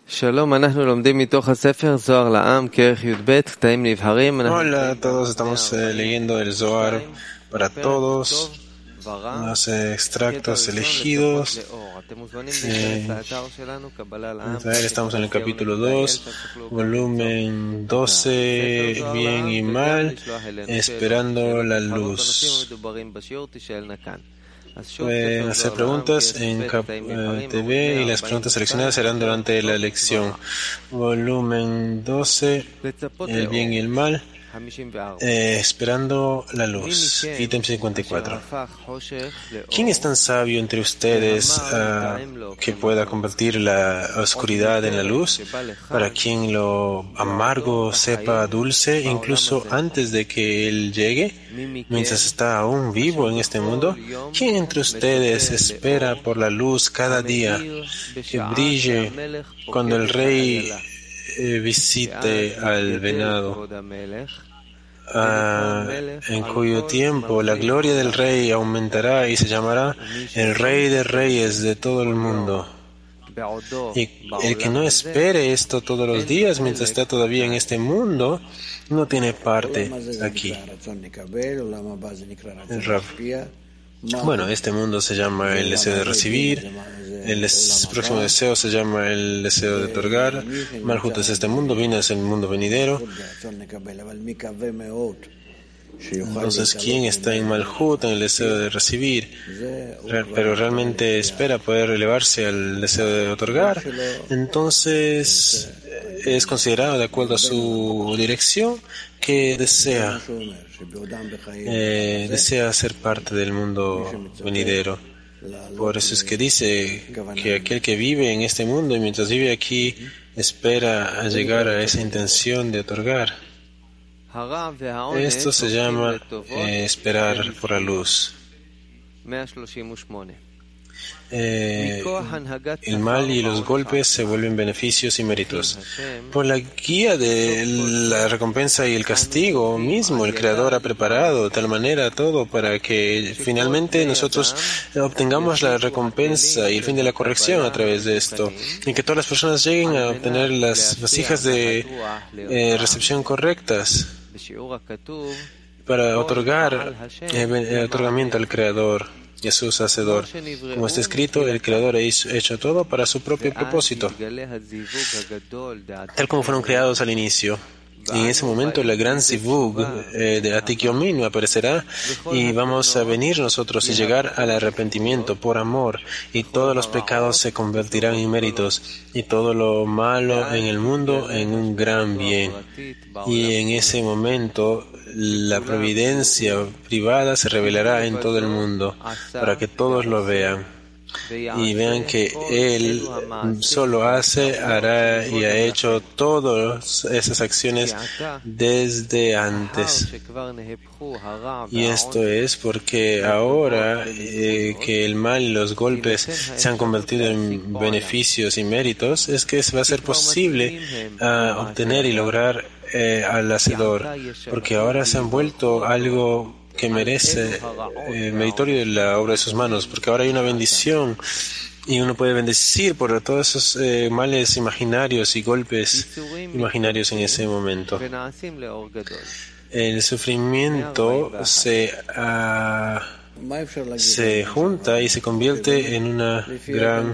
Hola a todos, estamos leyendo el Zohar para todos, los extractos elegidos. Estamos en el capítulo 2, volumen 12, bien y mal, esperando la luz. Pueden hacer preguntas en TV y las preguntas seleccionadas serán durante la lección. Volumen 12, el bien y el mal, esperando la luz. Ítem 54. ¿Quién es tan sabio entre ustedes que pueda convertir la oscuridad en la luz, para quien lo amargo sepa dulce incluso antes de que él llegue, mientras está aún vivo en este mundo? ¿Quién entre ustedes espera por la luz cada día que brille cuando el rey visite al venado, en cuyo tiempo la gloria del rey aumentará y se llamará el rey de reyes de todo el mundo? Y el que no espere esto todos los días mientras está todavía en este mundo no tiene parte aquí. El Rav. Bueno, este mundo se llama el deseo de recibir, el próximo deseo se llama el deseo de otorgar. Malhut es este mundo, Bina es el mundo venidero. Entonces, ¿quién está en Malhut, en el deseo de recibir, pero realmente espera poder elevarse al deseo de otorgar? Entonces, es considerado de acuerdo a su dirección que desea ser parte del mundo venidero. Por eso es que dice que aquel que vive en este mundo y mientras vive aquí espera a llegar a esa intención de otorgar. Esto se llama esperar por la luz. El mal y los golpes se vuelven beneficios y méritos. Por la guía de la recompensa y el castigo mismo, el Creador ha preparado de tal manera todo para que finalmente nosotros obtengamos la recompensa y el fin de la corrección a través de esto, y que todas las personas lleguen a obtener las vasijas de recepción correctas para otorgar el otorgamiento al Creador y a su Hacedor. Como está escrito, el Creador ha hecho todo para su propio propósito, tal como fueron creados al inicio. Y en ese momento el gran Zivug de Atik Yomin aparecerá y vamos a venir nosotros y llegar al arrepentimiento por amor, y todos los pecados se convertirán en méritos y todo lo malo en el mundo en un gran bien. Y en ese momento la providencia privada se revelará en todo el mundo para que todos lo vean y vean que Él solo hace, hará y ha hecho todas esas acciones desde antes. Y esto es porque ahora que el mal y los golpes se han convertido en beneficios y méritos, es que va a ser posible obtener y lograr al Hacedor, porque ahora se han vuelto algo que merece meritorio de la obra de sus manos, porque ahora hay una bendición y uno puede bendecir por todos esos males imaginarios y golpes imaginarios en ese momento. El sufrimiento se junta y se convierte en una gran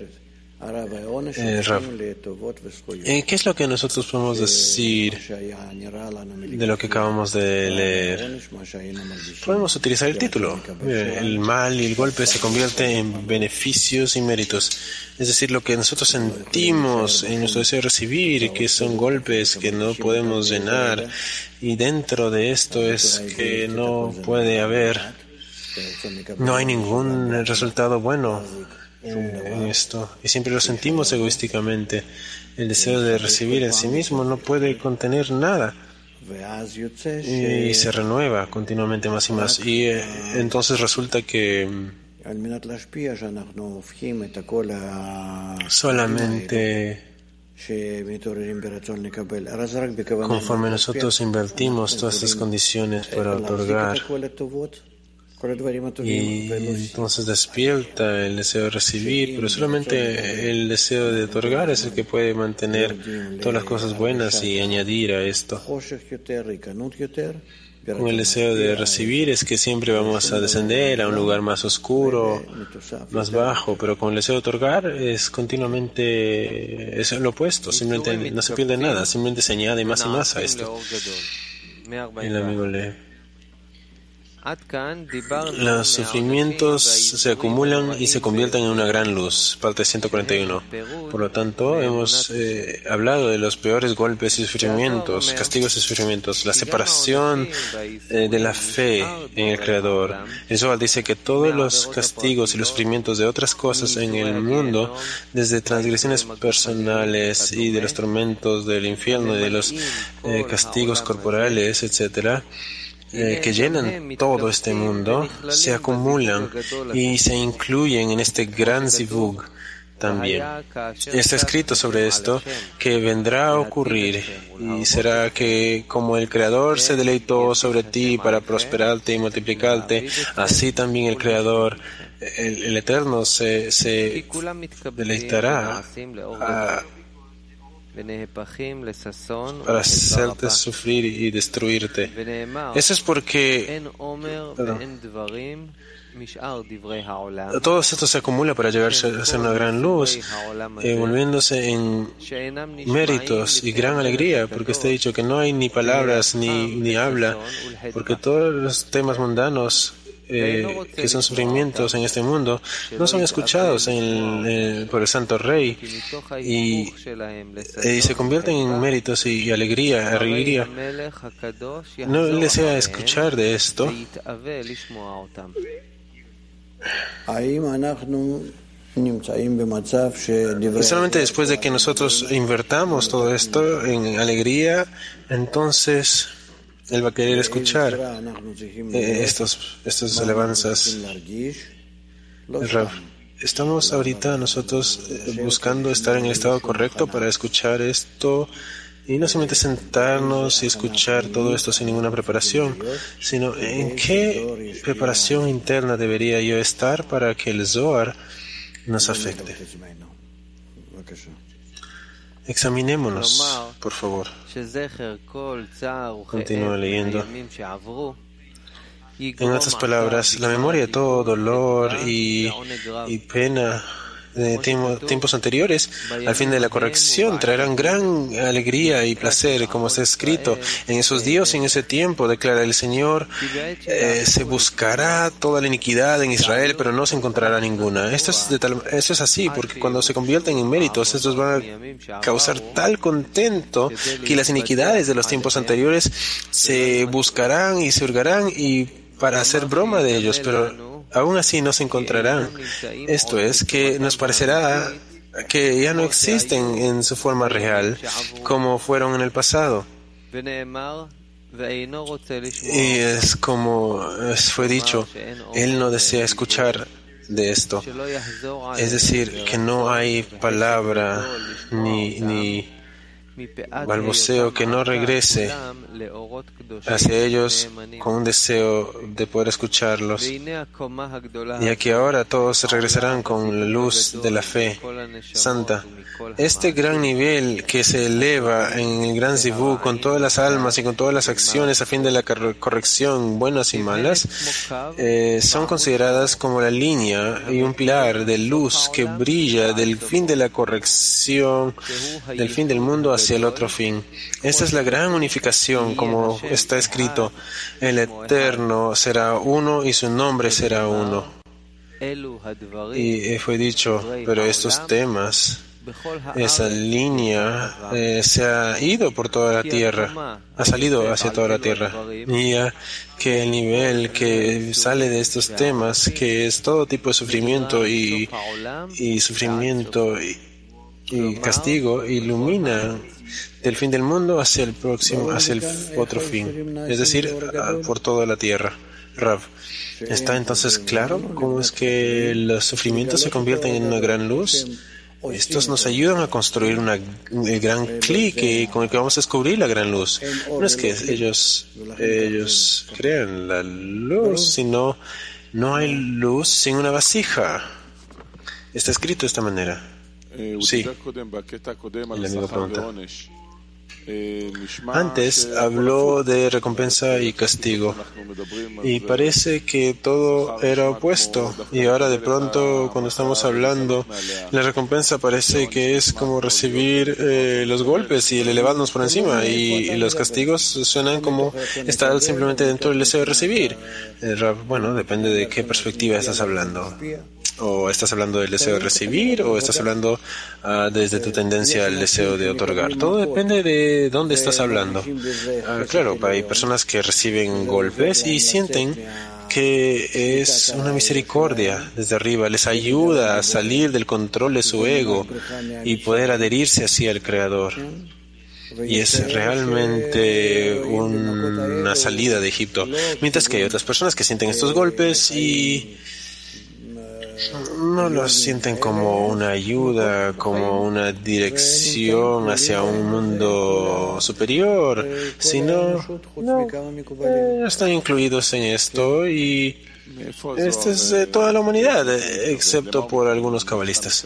Rav. ¿Qué es lo que nosotros podemos decir de lo que acabamos de leer? Podemos utilizar el título. El mal y el golpe se convierten en beneficios y méritos. Es decir, lo que nosotros sentimos en nuestro deseo de recibir, que son golpes que no podemos llenar, y dentro de esto es que no puede haber, no hay ningún resultado bueno en esto, y siempre lo sentimos egoísticamente. El deseo de recibir en sí mismo no puede contener nada y se renueva continuamente más y más, y entonces resulta que solamente conforme nosotros invertimos todas estas condiciones para otorgar Y entonces despierta el deseo de recibir, pero solamente el deseo de otorgar es el que puede mantener todas las cosas buenas y añadir a esto. Con el deseo de recibir es que siempre vamos a descender a un lugar más oscuro, más bajo, pero con el deseo de otorgar es continuamente es lo opuesto, simplemente no se pierde nada, simplemente se añade más y más a esto. El amigo lee. Los sufrimientos se acumulan y se convierten en una gran luz. Parte 141. Por lo tanto, hemos hablado de los peores golpes y sufrimientos, castigos y sufrimientos, la separación de la fe en el Creador. El Zohar dice que todos los castigos y los sufrimientos de otras cosas en el mundo, desde transgresiones personales y de los tormentos del infierno y de los castigos corporales, etc., que llenan todo este mundo, se acumulan y se incluyen en este gran zivug también. Está escrito sobre esto que vendrá a ocurrir y será que como el Creador se deleitó sobre ti para prosperarte y multiplicarte, así también el Creador, el Eterno, se deleitará para hacerte sufrir y destruirte. Eso es porque todo esto se acumula para llegar a ser una gran luz, volviéndose en méritos y gran alegría, porque está dicho que no hay ni palabras ni habla, porque todos los temas mundanos que son sufrimientos en este mundo no son escuchados por el Santo Rey y se convierten en méritos y alegría. No le desea escuchar de esto. Y solamente después de que nosotros invertamos todo esto en alegría, entonces Él va a querer escuchar estas alabanzas. Estamos ahorita nosotros buscando estar en el estado correcto para escuchar esto y no solamente sentarnos y escuchar todo esto sin ninguna preparación, sino en qué preparación interna debería yo estar para que el Zohar nos afecte. Examinémonos, por favor. Continúa leyendo. En otras palabras, la memoria de todo dolor y pena de tiempos anteriores, al fin de la corrección, traerán gran alegría y placer, como está escrito. En esos días y en ese tiempo, declara el Señor, se buscará toda la iniquidad en Israel, pero no se encontrará ninguna. Esto es así, porque cuando se convierten en méritos, estos van a causar tal contento que las iniquidades de los tiempos anteriores se buscarán y se hurgarán y para hacer broma de ellos, pero aún así no se encontrarán. Esto es que nos parecerá que ya no existen en su forma real como fueron en el pasado. Y es como fue dicho, Él no desea escuchar de esto. Es decir, que no hay palabra ni balbuceo que no regrese hacia ellos con un deseo de poder escucharlos, ya que ahora todos regresarán con la luz de la fe santa. Este gran nivel que se eleva en el gran Zivug con todas las almas y con todas las acciones a fin de la corrección, buenas y malas, son consideradas como la línea y un pilar de luz que brilla del fin de la corrección, del fin del mundo hacia el otro fin. Esta es la gran unificación, como está escrito: el Eterno será uno y su nombre será uno. Y fue dicho, pero estos temas, esa línea se ha ido por toda la tierra, ha salido hacia toda la tierra. Y ya que el nivel que sale de estos temas, que es todo tipo de sufrimiento y sufrimiento y castigo, ilumina del fin del mundo hacia el próximo, hacia el otro fin, es decir, por toda la tierra. Rav, ¿está entonces claro cómo es que los sufrimientos se convierten en una gran luz? Estos nos ayudan a construir un gran clic con el que vamos a descubrir la gran luz. No es que ellos crean la luz, sino No hay luz sin una vasija. Está escrito de esta manera. Sí. El amigo pregunta. Antes habló de recompensa y castigo y parece que todo era opuesto, y ahora de pronto cuando estamos hablando la recompensa parece que es como recibir los golpes y el elevarnos por encima, y los castigos suenan como estar simplemente dentro del deseo de recibir. Bueno, depende de qué perspectiva estás hablando. ¿O estás hablando del deseo de recibir o estás hablando desde tu tendencia al deseo de otorgar? Todo depende de dónde estás hablando. Claro, hay personas que reciben golpes y sienten que es una misericordia desde arriba, les ayuda a salir del control de su ego y poder adherirse así al Creador. Y es realmente una salida de Egipto. Mientras que hay otras personas que sienten estos golpes y no los sienten como una ayuda, como una dirección hacia un mundo superior, sino están incluidos en esto, y esto es toda la humanidad, excepto por algunos cabalistas.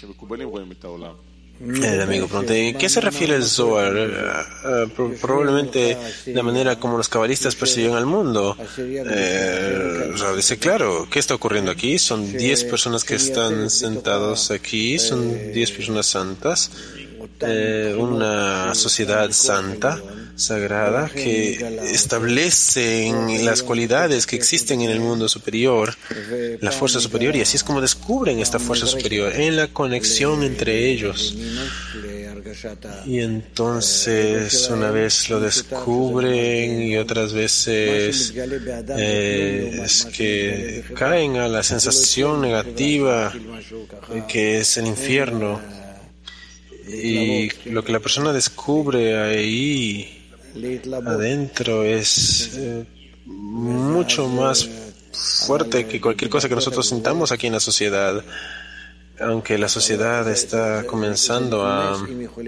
El amigo pregunta, ¿qué se refiere el Zohar? Probablemente la manera como los cabalistas perciben al mundo. Dice, claro, ¿qué está ocurriendo aquí? Son 10 personas que están sentados aquí, son 10 personas santas, una sociedad santa, sagrada, que establecen las cualidades que existen en el mundo superior, la fuerza superior, y así es como descubren esta fuerza superior, en la conexión entre ellos. Y entonces una vez lo descubren y otras veces es que caen a la sensación negativa que es el infierno, y lo que la persona descubre ahí adentro es mucho más fuerte que cualquier cosa que nosotros sintamos aquí en la sociedad. Aunque la sociedad está comenzando a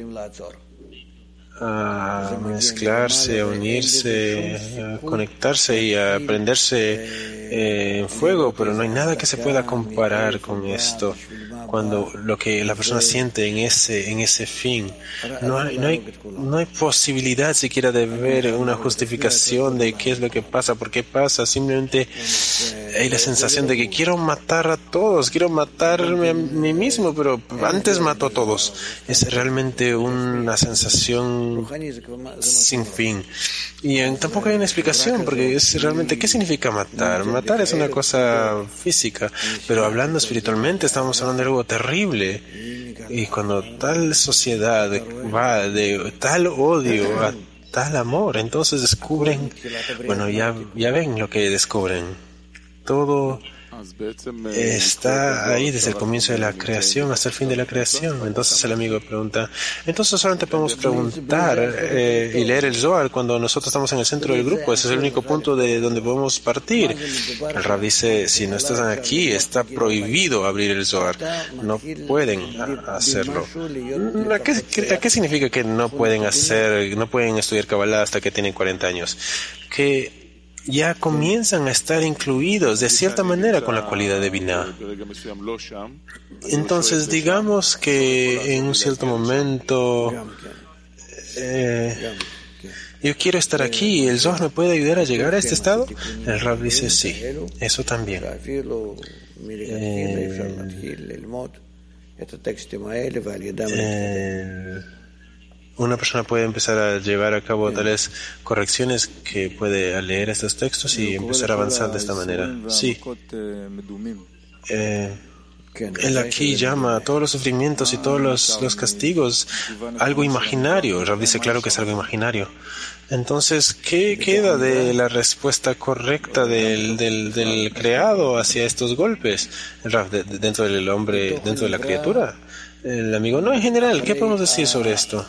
mezclarse, a unirse, a conectarse y a prenderse en fuego, pero no hay nada que se pueda comparar con esto. Cuando lo que la persona siente en ese fin, no hay posibilidad siquiera de ver una justificación de qué es lo que pasa, por qué pasa. Simplemente hay la sensación de que quiero matar a todos, quiero matarme a mí mismo, pero antes mato a todos. Es realmente una sensación sin fin. Y tampoco hay una explicación, porque es realmente, ¿qué significa matar? Matar es una cosa física, pero hablando espiritualmente estamos hablando de algo terrible. Y cuando tal sociedad va de tal odio a tal amor, entonces descubren, bueno, ya ven lo que descubren. Todo está ahí desde el comienzo de la creación hasta el fin de la creación. Entonces el amigo pregunta, entonces solamente podemos preguntar y leer el Zohar cuando nosotros estamos en el centro del grupo. Ese es el único punto de donde podemos partir. El Rab dice, si no están aquí, está prohibido abrir el Zohar. No pueden hacerlo. ¿A qué significa que no pueden estudiar Kabbalah hasta que tienen 40 años? Que ya comienzan a estar incluidos de cierta manera con la cualidad de Binah. Entonces, digamos que en un cierto momento yo quiero estar aquí, ¿el Zohar me puede ayudar a llegar a este estado? El Rab dice, sí, eso también. Una persona puede empezar a llevar a cabo tales correcciones que puede leer estos textos y empezar a avanzar de esta manera. Sí. Él aquí llama a todos los sufrimientos y todos los castigos algo imaginario. Rab dice, claro que es algo imaginario. Entonces, ¿qué queda de la respuesta correcta del creado hacia estos golpes? Rab, dentro del hombre, dentro de la criatura. El amigo, no, en general, ¿qué podemos decir sobre esto?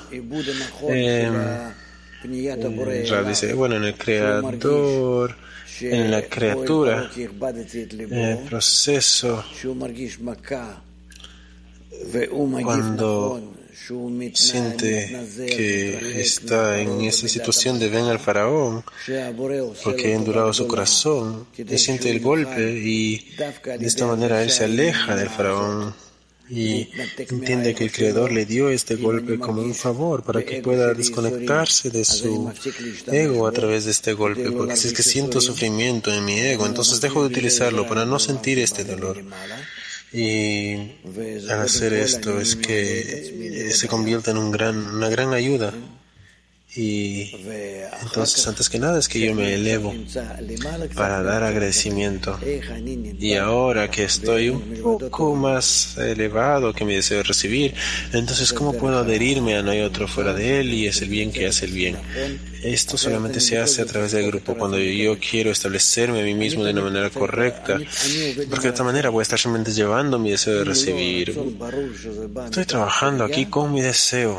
Rab dice, bueno, en el creador, en la criatura, en el proceso, cuando siente que está en esa situación de ven al faraón, porque ha endurado su corazón, y siente el golpe y de esta manera él se aleja del faraón y entiende que el Creador le dio este golpe como un favor para que pueda desconectarse de su ego a través de este golpe, porque si es que siento sufrimiento en mi ego, entonces dejo de utilizarlo para no sentir este dolor. Y al hacer esto es que se convierte en una gran ayuda. Y entonces, antes que nada, es que yo me elevo para dar agradecimiento. Y ahora que estoy un poco más elevado que mi deseo de recibir, entonces, ¿cómo puedo adherirme a no hay otro fuera de él? Y es el bien que hace el bien. Esto solamente se hace a través del grupo, cuando yo quiero establecerme a mí mismo de una manera correcta, porque de esta manera voy a estar simplemente llevando mi deseo de recibir. Estoy trabajando aquí con mi deseo.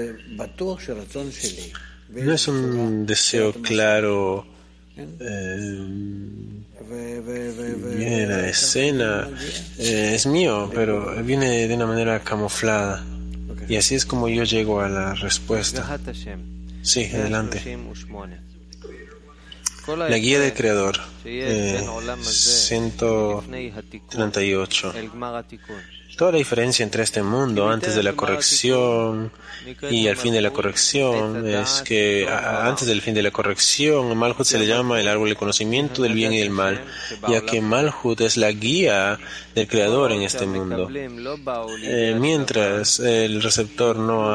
No es un deseo claro, viene de la escena, es mío, pero viene de una manera camuflada. Y así es como yo llego a la respuesta. Sí, adelante. La guía del Creador, 138. Toda la diferencia entre este mundo antes de la corrección y al fin de la corrección es que antes del fin de la corrección, Malhut se le llama el árbol del conocimiento del bien y del mal, ya que Malhut es la guía del Creador en este mundo. Mientras el receptor no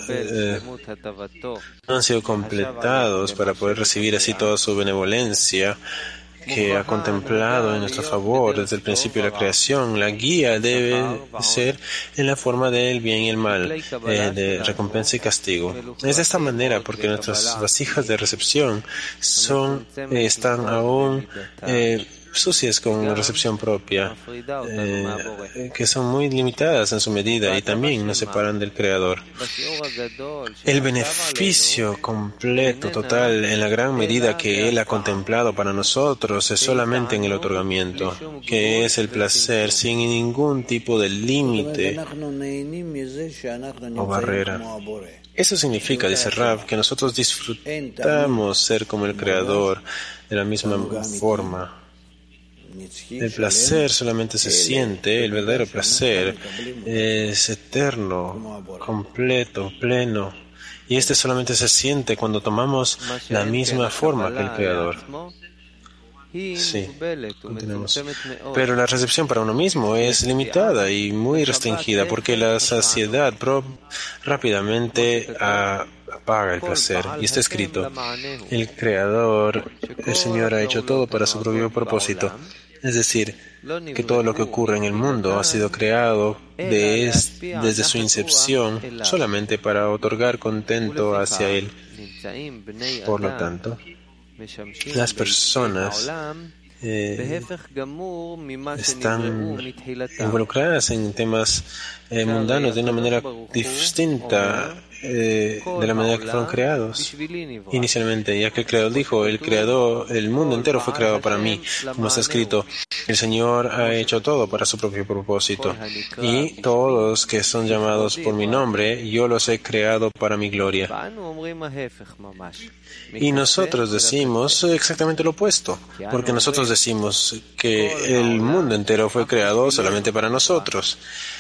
han sido completados para poder recibir así toda su benevolencia, que ha contemplado en nuestro favor desde el principio de la creación, la guía debe ser en la forma del bien y el mal, de recompensa y castigo. Es de esta manera porque nuestras vasijas de recepción están aún sucias con recepción propia, que son muy limitadas en su medida y también nos separan del Creador. El beneficio completo, total, en la gran medida que Él ha contemplado para nosotros es solamente en el otorgamiento, que es el placer sin ningún tipo de límite o barrera. Eso significa, dice Rav, que nosotros disfrutamos ser como el Creador de la misma forma. El placer solamente se siente, el verdadero placer es eterno, completo, pleno, y este solamente se siente cuando tomamos la misma forma que el Creador. Sí, continuemos. Pero la recepción para uno mismo es limitada y muy restringida porque la saciedad rápidamente apaga el placer. Y está escrito, el Creador, el Señor ha hecho todo para su propio propósito. Es decir, que todo lo que ocurre en el mundo ha sido creado desde su incepción solamente para otorgar contento hacia Él. Por lo tanto, las personas están involucradas en temas mundanos de una manera distinta de la manera que fueron creados inicialmente, ya que el Creador dijo, el mundo entero fue creado para mí, como está escrito, el Señor ha hecho todo para su propio propósito, y todos que son llamados por mi nombre, yo los he creado para mi gloria. Y nosotros decimos exactamente lo opuesto, porque nosotros decimos que el mundo entero fue creado solamente para nosotros.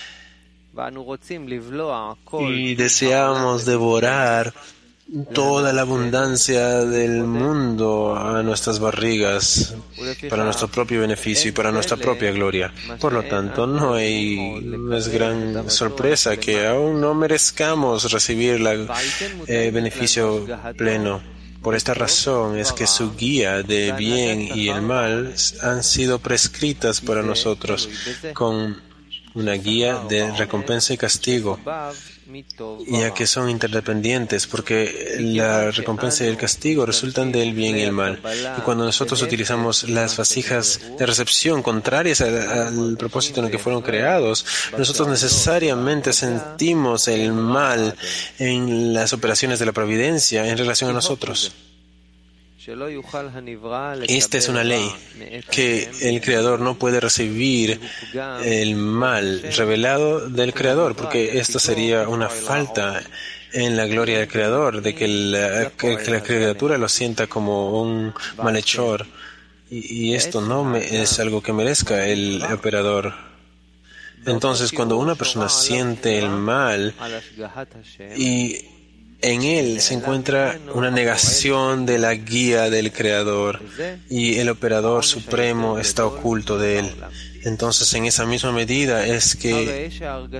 Y deseamos devorar toda la abundancia del mundo a nuestras barrigas para nuestro propio beneficio y para nuestra propia gloria. Por lo tanto, no es gran sorpresa que aún no merezcamos recibir el beneficio pleno. Por esta razón es que su guía de bien y el mal han sido prescritas para nosotros con una guía de recompensa y castigo, ya que son interdependientes, porque la recompensa y el castigo resultan del bien y el mal. Y cuando nosotros utilizamos las vasijas de recepción contrarias al propósito en el que fueron creados, nosotros necesariamente sentimos el mal en las operaciones de la providencia en relación a nosotros. Esta es una ley, que el Creador no puede recibir el mal revelado del Creador, porque esto sería una falta en la gloria del Creador, de que la criatura lo sienta como un malhechor. Y esto no es algo que merezca el operador. Entonces, cuando una persona siente el mal y en él se encuentra una negación de la guía del Creador y el operador supremo está oculto de él, entonces en esa misma medida es que,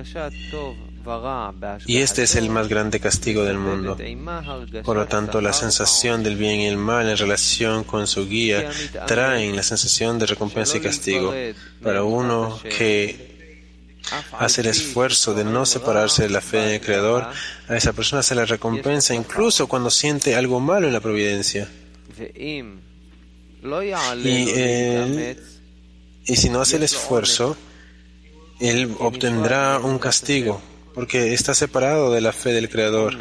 y este es el más grande castigo del mundo. Por lo tanto, la sensación del bien y el mal en relación con su guía traen la sensación de recompensa y castigo. Para uno que hace el esfuerzo de no separarse de la fe en el Creador, a esa persona se le recompensa incluso cuando siente algo malo en la providencia. Y si no hace el esfuerzo, él obtendrá un castigo, porque está separado de la fe del Creador.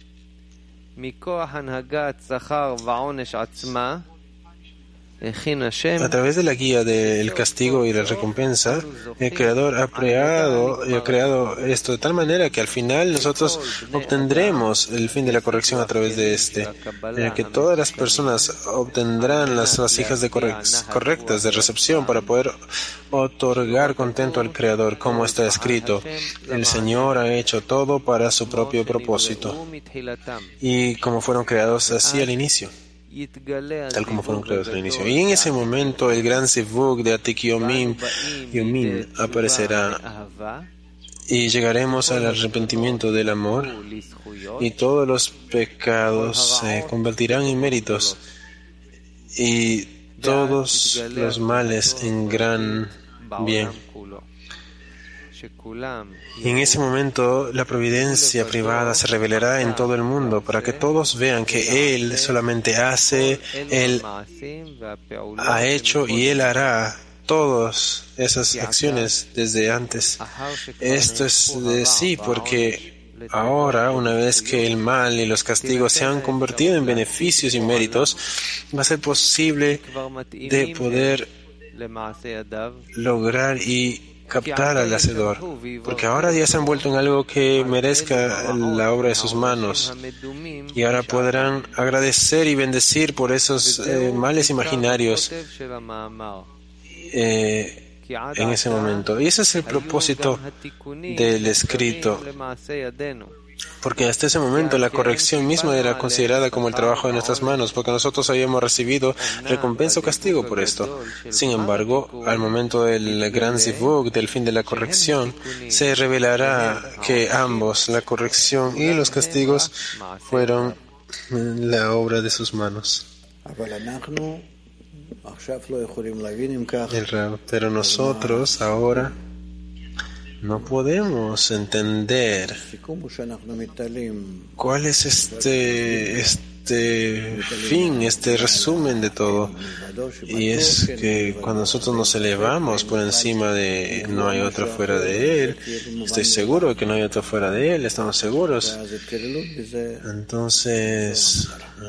A través de la guía del castigo y la recompensa, el Creador ha creado esto de tal manera que al final nosotros obtendremos el fin de la corrección a través de este, en el que todas las personas obtendrán las vasijas correctas de recepción para poder otorgar contento al Creador, como está escrito: el Señor ha hecho todo para su propio propósito, y como fueron creados así al inicio. Tal como fueron creados al inicio. Y en ese momento el gran Zivug de Atik Yomin aparecerá y llegaremos al arrepentimiento del amor y todos los pecados se convertirán en méritos y todos los males en gran bien. Y en ese momento la providencia privada se revelará en todo el mundo para que todos vean que Él solamente hace, Él ha hecho y Él hará todas esas acciones desde antes. Esto es de sí, porque ahora, una vez que el mal y los castigos se han convertido en beneficios y méritos, va a ser posible de poder lograr y captar al Hacedor, porque ahora ya se han vuelto en algo que merezca la obra de sus manos, y ahora podrán agradecer y bendecir por esos males imaginarios en ese momento. Y ese es el propósito del escrito, porque hasta ese momento la corrección misma era considerada como el trabajo de nuestras manos, porque nosotros habíamos recibido recompensa o castigo por esto. Sin embargo, al momento del gran Zivug, del fin de la corrección, se revelará que ambos, la corrección y los castigos, fueron la obra de sus manos. Pero nosotros ahora no podemos entender cuál es este fin, este resumen de todo. Y es que cuando nosotros nos elevamos por encima de no hay otro fuera de Él, estoy seguro de que no hay otro fuera de Él, estamos seguros. Entonces,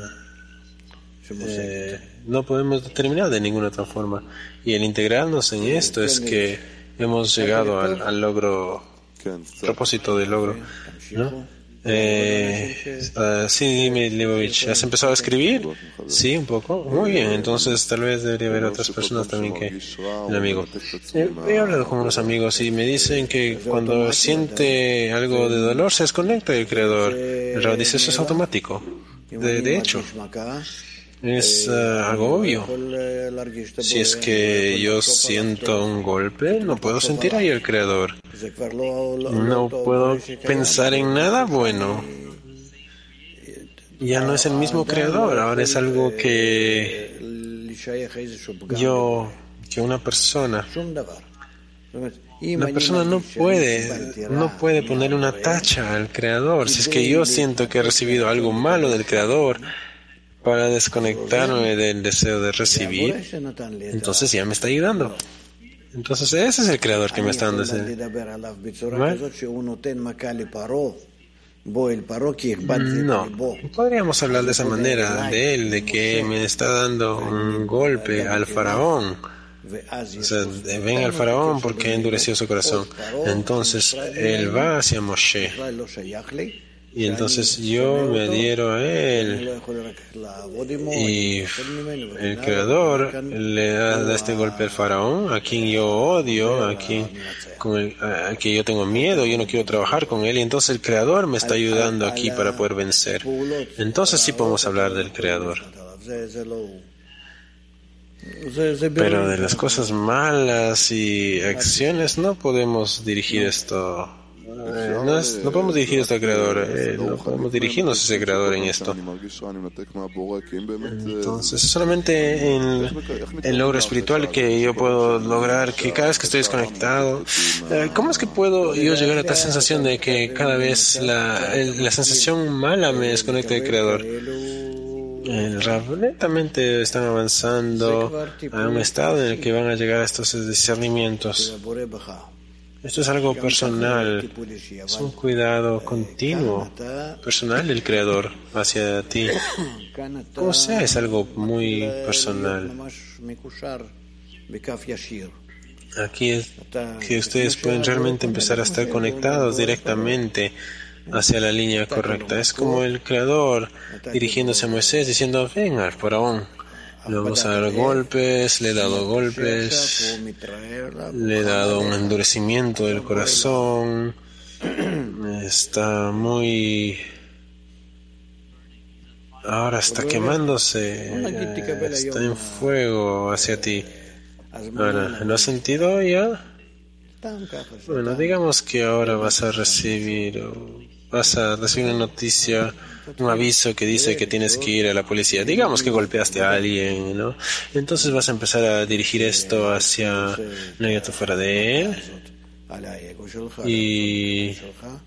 no podemos determinar de ninguna otra forma. Y el integrarnos en esto es que hemos llegado al logro, propósito del logro, ¿no? Sí, dime, Leibovich, ¿has empezado a escribir? Sí, un poco. Muy bien, entonces tal vez debería haber otras personas también que el amigo. He hablado con unos amigos y me dicen que cuando siente algo de dolor se desconecta del Creador. El Rab dice, eso es automático. De hecho, es algo obvio. Si es que yo siento un golpe, no puedo sentir ahí al Creador. No puedo pensar en nada bueno. Ya no es el mismo Creador, ahora es algo que una persona no puede poner una tacha al Creador. Si es que yo siento que he recibido algo malo del Creador, para desconectarme del deseo de recibir, entonces ya me está ayudando. Entonces ese es el Creador que me está dando ese. No, podríamos hablar de esa manera de él, de que me está dando un golpe al faraón. O sea, ven al faraón porque endureció su corazón. Entonces él va hacia Moshe. Y entonces yo me adhiero a él. Y el Creador le da este golpe al faraón, a quien yo odio, a quien yo tengo miedo, yo no quiero trabajar con él. Y entonces el Creador me está ayudando aquí para poder vencer. Entonces sí podemos hablar del Creador. Pero de las cosas malas y acciones no podemos dirigir esto. No podemos dirigir esto al Creador. No podemos dirigirnos a ese Creador en esto. Entonces, solamente en el logro espiritual que yo puedo lograr, que cada vez que estoy desconectado, ¿cómo es que puedo yo llegar a tal sensación de que cada vez la sensación mala me desconecta del Creador? El Rav, lentamente están avanzando a un estado en el que van a llegar a estos discernimientos. Esto es algo personal, es un cuidado continuo, personal del Creador hacia ti. Como sea, es algo muy personal. Aquí es que ustedes pueden realmente empezar a estar conectados directamente hacia la línea correcta. Es como el Creador dirigiéndose a Moisés diciendo: ven al faraón. Le vamos a dar golpes, le he dado golpes, le he dado un endurecimiento del corazón. Está muy... Ahora está quemándose, está en fuego hacia ti. Ahora, ¿lo has sentido ya? Bueno, digamos que ahora vas a recibir una noticia, un aviso que dice que tienes que ir a la policía. Digamos que golpeaste a alguien, ¿no? Entonces vas a empezar a dirigir esto hacia no hay otro fuera de él. Y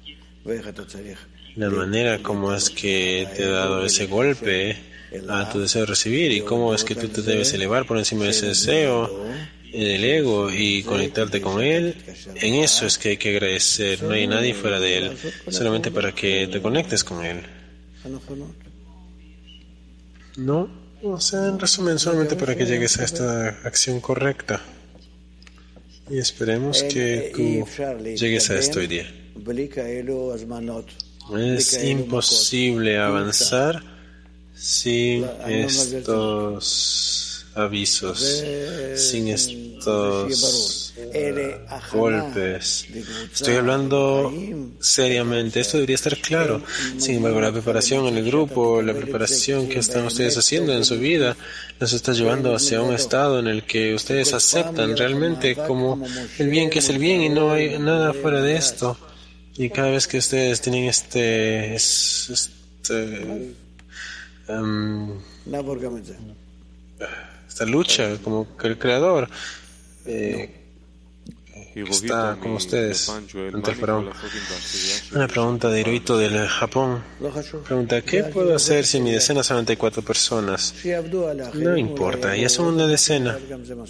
la manera como es que te he dado ese golpe a tu deseo de recibir y cómo es que tú te debes elevar por encima de ese deseo, del ego, y conectarte con él. En eso es que hay que agradecer. No hay nadie fuera de él, solamente para que te conectes con él. No, o sea, en resumen, solamente para que llegues a esta acción correcta. Y esperemos que tú llegues a esto hoy día. Es imposible avanzar sin estos avisos, sin estos golpes. Estoy hablando seriamente, esto debería estar claro. Sin embargo, la preparación en el grupo, la preparación que están ustedes haciendo en su vida, los está llevando hacia un estado en el que ustedes aceptan realmente como el bien que es el bien y no hay nada fuera de esto. Y cada vez que ustedes tienen esta lucha, como que el Creador está con ustedes ante el faraón. Una pregunta de Hirohito del Japón. Pregunta: ¿qué puedo hacer si en mi decena solamente hay 4 personas? No importa, ya son una decena.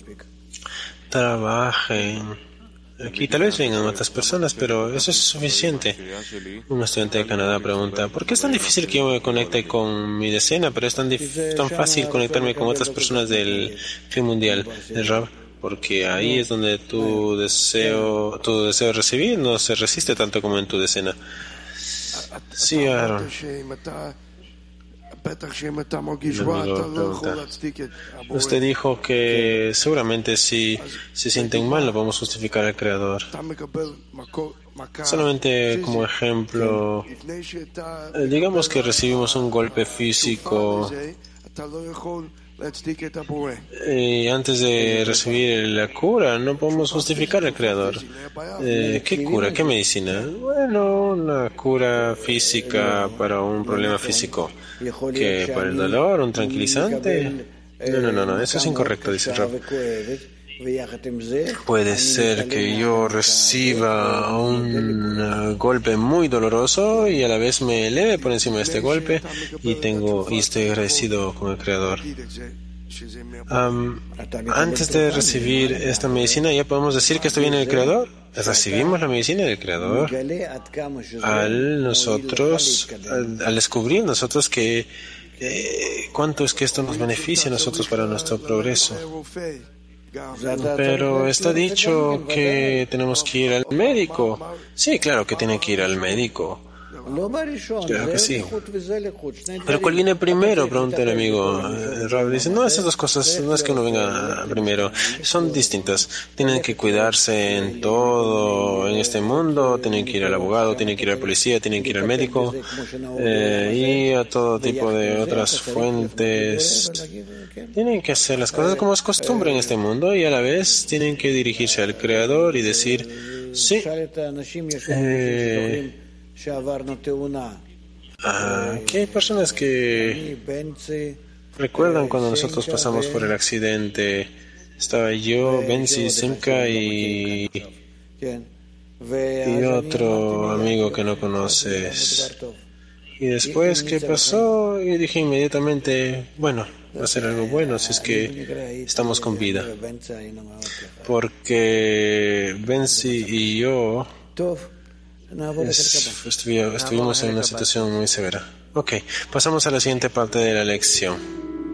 Trabajen. Aquí tal vez vengan otras personas, pero eso es suficiente. Un estudiante de Canadá pregunta: ¿por qué es tan difícil que yo me conecte con mi decena, pero es tan fácil conectarme con otras personas del fin mundial? El Rab: porque ahí es donde tu deseo de recibir no se resiste tanto como en tu decena. Sí, Aaron. Usted dijo que seguramente si se sienten mal no podemos justificar al Creador. Solamente como ejemplo, digamos que recibimos un golpe físico y antes de recibir la cura no podemos justificar al Creador. ¿Qué cura? ¿Qué medicina? Bueno, una cura física para un problema físico. ¿Que para el dolor? ¿Un tranquilizante? No, eso es incorrecto, dice Rab. Puede ser que yo reciba un golpe muy doloroso y a la vez me eleve por encima de este golpe y estoy agradecido con el Creador. Antes de recibir esta medicina, ¿ya podemos decir que esto viene del Creador? Recibimos la medicina del Creador al descubrir nosotros que cuánto es que esto nos beneficia a nosotros para nuestro progreso. Pero está dicho que tenemos que ir al médico. Sí, claro que tienen que ir al médico. Claro que sí. ¿Pero cuál viene primero? Pregunta el amigo. Rab dice, no, esas dos cosas, no es que uno venga primero, son distintas. Tienen que cuidarse en todo, en este mundo, tienen que ir al abogado, tienen que ir al policía, tienen que ir al médico, y a todo tipo de otras fuentes. Tienen que hacer las cosas como es costumbre en este mundo y a la vez tienen que dirigirse al Creador y decir, sí, que hay personas que recuerdan cuando nosotros pasamos por el accidente. Estaba yo, Benzi, Simka y otro amigo que no conoces. Y después, ¿qué pasó? Y dije inmediatamente, bueno, va a ser algo bueno si es que estamos con vida. Porque Benzi y yo estuvimos en una situación muy severa. Ok, pasamos a la siguiente parte de la lección.